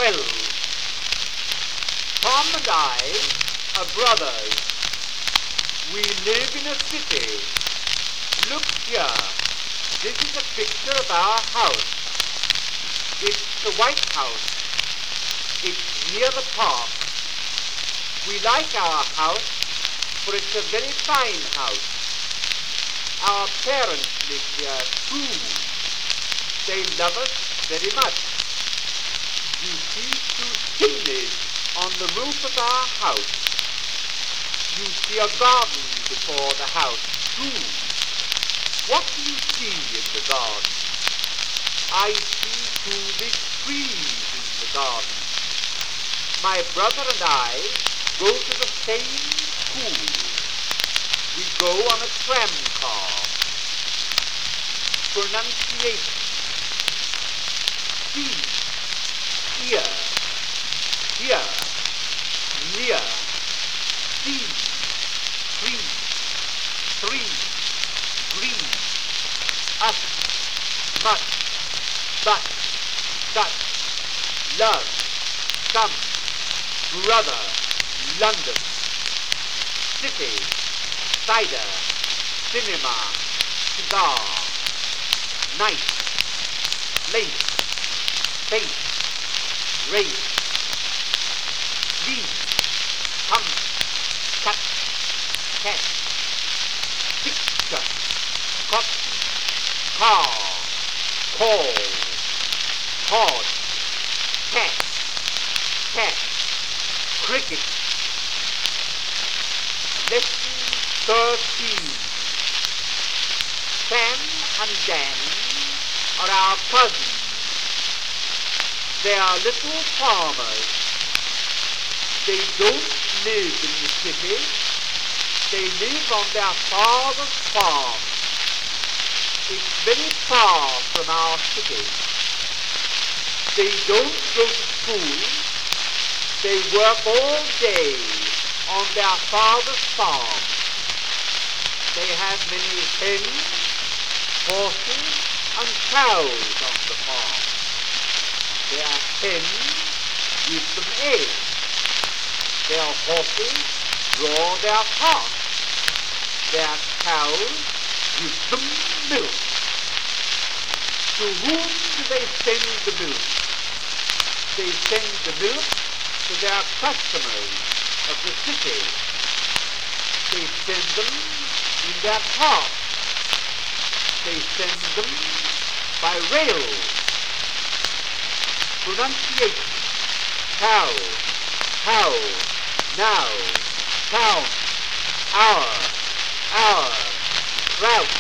12. Tom and I are brothers. We live in a city. Look here. This is a picture of our house. It's the White House. It's near the park. We like our house, for it's a very fine house. Our parents live here too. They love us very much. You see two chimneys on the roof of our house. You see a garden before the house too. What do you see in the garden? I see two big trees in the garden. My brother and I go to the same school. We go on a tram car. Pronunciation. See, ear, hear, near, see, free, three, green, us, much, but, such, love, some, brother, London, city, cider, cinema, cigar, night, lace, face, race, leaf, hum, cut, cat, picture, cotton, car, call, horse, cat, cat, cricket. Lesson 13. Sam and Dan are our cousins. They are little farmers. They don't live in the city. They live on their father's farm. It's very far from our city. They don't go to school. They work all day on their father's farm. They have many hens, horses, and cows on the farm. Their hens give them eggs. Their horses draw their cart. Their cows give them milk. To whom do they send the milk? They send the milk to their customers of the city. They send them in their cart. They send them by rail. Pronunciation. Cow, cow, now, town, hour, trout,